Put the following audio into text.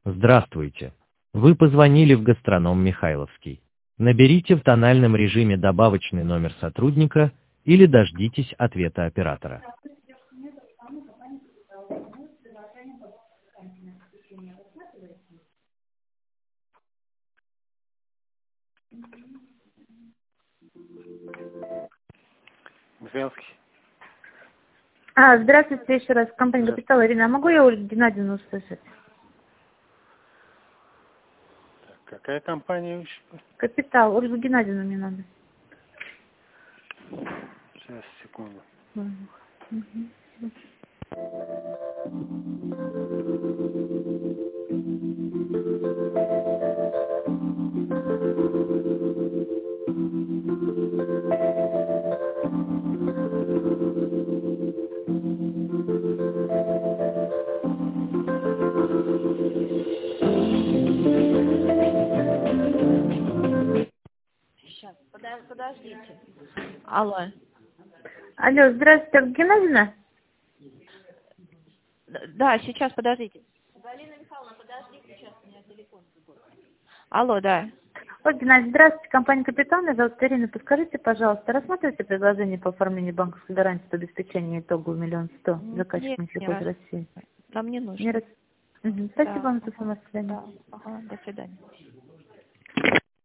Здравствуйте. Вы позвонили в гастроном Михайловский. Наберите в тональном режиме добавочный номер сотрудника или дождитесь ответа оператора. Михайловский. Здравствуйте еще раз. Компания Да. «Капитал». Ирина, а могу я Ольгу Геннадьевну услышать? Так, какая компания еще? «Капитал». Ольгу Геннадьевну мне надо. Сейчас, секунду. Мгм. Сейчас, подождите. Алло. Алло, здравствуйте, Ольга Геннадьевна? Да, сейчас, подождите. Галина Михайловна, подождите, сейчас у меня телефон другой. Алло, да. Ольга Геннадьевна, здравствуйте, компания «Капитал». Меня зовут Ирина. Подскажите, пожалуйста, рассматриваете предложение по оформлению банковской гарантии по обеспечению итогового 1 100 000 заказчик Нет, Нефтекод России? нам не нужно. Не рас- Мгм. Спасибо Да, вам за информацию. да, ага, до свидания.